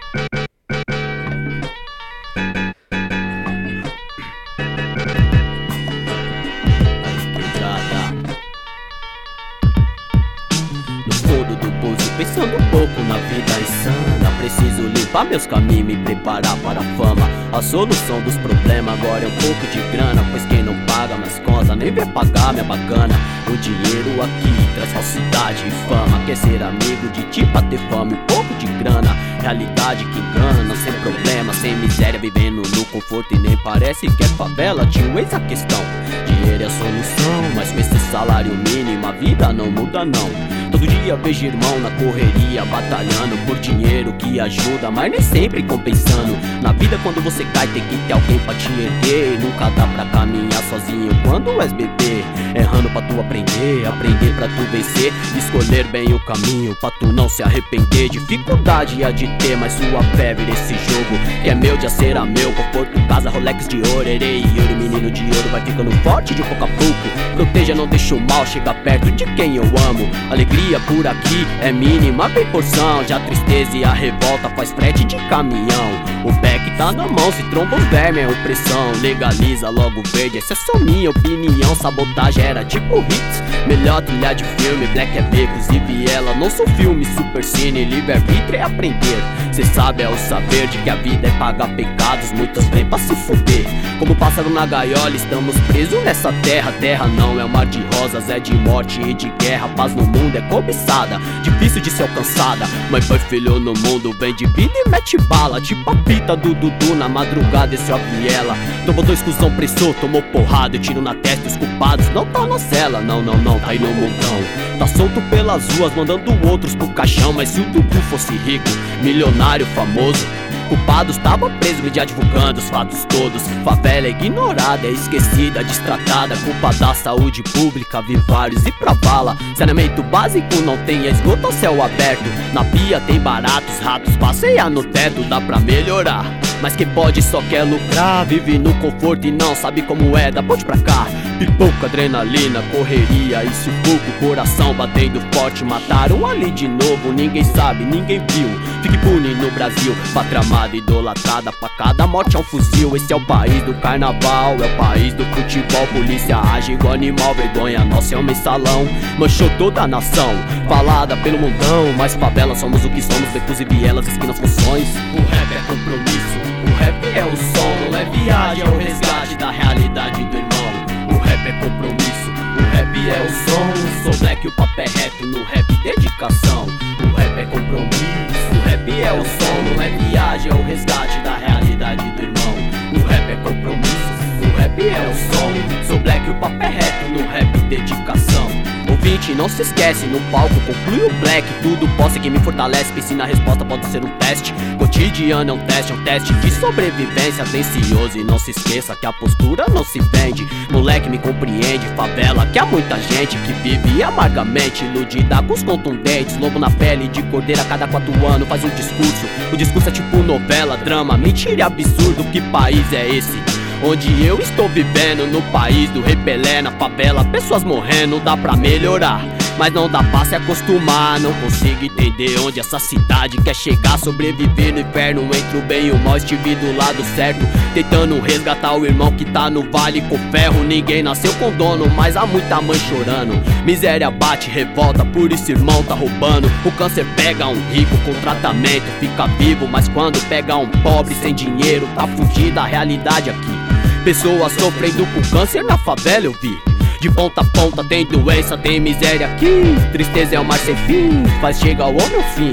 No fundo do poço, pensando um pouco na vida insana. Preciso limpar meus caminhos, me preparar para a fama. A solução dos problemas agora é um pouco de grana, pois quem não paga minhas contas nem vem pagar minha bacana. O dinheiro aqui traz falsidade e fama. Quer ser amigo de ti pra ter fama e um pouco de grana. Realidade que engana, sem problema, sem miséria, vivendo no conforto e nem parece que é favela. Tio, eis a questão, dinheiro é a solução, mas com esse salário mínimo a vida não muda não. Todo dia vejo irmão na correria, batalhando por dinheiro que ajuda, mas nem sempre compensando. Na vida quando você cai tem que ter alguém pra te erguer. Nunca dá pra caminhar sozinho quando és bebê. Errando pra tu aprender, aprender pra tu vencer. Escolher bem o caminho pra tu não se arrepender. Dificuldade há de ter, mas sua fé vira esse jogo que é meu, já será meu. Conforto, casa, Rolex de ouro, erei ouro, menino de ouro vai ficando forte de pouco a pouco. Proteja, não deixa o mal chegar perto de quem eu amo. Alegria por aqui é mínima, bem porção. Já a tristeza e a revolta faz frete de caminhão. O beck tá na mão, se tromba os vermes é opressão. Legaliza logo verde, essa é só minha opinião. Sabotagem era tipo hits, melhor trilha de filme. Black é becos e viela, não sou filme. Super cine, livre-arbítrio é aprender. Cê sabe é o saber de que a vida é pagar pecados. Muitos vêm pra se fuder, como pássaro na gaiola estamos presos nessa terra. Terra não é um mar de rosas, é de morte e de guerra. Paz no mundo é cobiçada, difícil de ser alcançada. Mãe, pai, filho no mundo vem de vida e mete bala. Tipo a pita do Dudu na madrugada, esse é a viela. Tomou dois cuzão, pressou, tomou porrada e tiro na testa. Os culpados não tá na cela, não, tá aí no mundão. Tá solto pelas ruas, mandando outros pro caixão. Mas se o Dudu fosse rico, milionário, famoso, culpados estavam presos, mídia divulgando os fatos todos. Favela é ignorada, é esquecida, destratada. Culpa da saúde pública, vi vários e pra vala. Saneamento básico não tem esgoto ao céu aberto. Na pia tem baratos, ratos passeia no teto. Dá pra melhorar, mas quem pode só quer lucrar. Vive no conforto e não sabe como é, da ponte pra cá. Pipoca, adrenalina, correria e sufoco. Coração batendo forte, mataram ali de novo. Ninguém sabe, ninguém viu, fique impune no Brasil. Pátria amada, idolatrada, pra cada morte é um fuzil. Esse é o país do carnaval, é o país do futebol. Polícia age igual animal, vergonha nossa é um mensalão. Manchou toda a nação, falada pelo mundão. Mas favela somos o que somos, becos e vielas, esquinas, funções. O rap é compromisso, o rap é o som. Não é viagem, é o resgate da realidade do irmão. O rap é compromisso, o rap é o som. Sou black, o papo é reto, no rap dedicação. O rap é compromisso, o rap é o som. Não é viagem, é o resgate da realidade do irmão. O rap é compromisso, o rap é o som. Sou black, o papo é reto, no rap dedicação. Ouvinte, não se esquece, no palco conclui o black. Tudo posse que me fortalece, pense na resposta, pode ser um teste. Cotidiano é um teste de sobrevivência. Atencioso e não se esqueça que a postura não se vende. Moleque, me compreende, favela que há muita gente que vive amargamente, iludida com os contundentes. Lobo na pele de cordeiro a cada 4 anos faz um discurso. O discurso é tipo novela, drama, mentira e absurdo. Que país é esse? Onde eu estou vivendo, no país do Rei Pelé, na favela, pessoas morrendo. Dá pra melhorar, mas não dá pra se acostumar. Não consigo entender onde essa cidade quer chegar. Sobreviver no inferno entre o bem e o mal. Estive do lado certo, tentando resgatar o irmão que tá no vale com ferro. Ninguém nasceu com dono, mas há muita mãe chorando. Miséria bate, revolta, por isso irmão tá roubando. O câncer pega um rico com tratamento, fica vivo. Mas quando pega um pobre sem dinheiro, tá fugida a realidade aqui. Pessoas sofrendo com câncer na favela eu vi. De ponta a ponta tem doença, tem miséria aqui. Tristeza é o mar sem fim, faz chegar ao meu fim.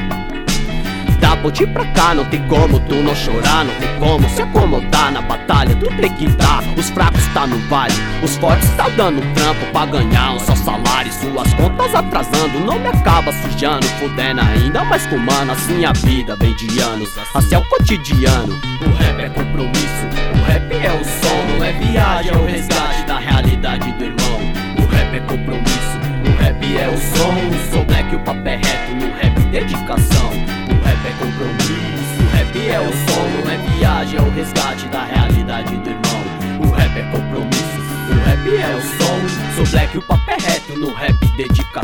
Da ponte pra cá, não tem como tu não chorar. Não tem como se acomodar na batalha, tu tem que dar. Os fracos tá no vale, os fortes tá dando trampo pra ganhar um só salário. Suas contas atrasando, não me acaba sujando. Fudendo ainda mais com mano, assim a vida vem de anos. Assim é o cotidiano, o rap é compromisso. O rap é o som, não é viagem, é o resgate da realidade do irmão. O rap é compromisso, o rap é o som. Sou black, o papo é reto, no rap dedicação. O rap é compromisso, o rap é o som. Não é viagem, é o resgate da realidade do irmão. O rap é compromisso, o rap é o som. Sou black, o papo é reto, no rap dedicação.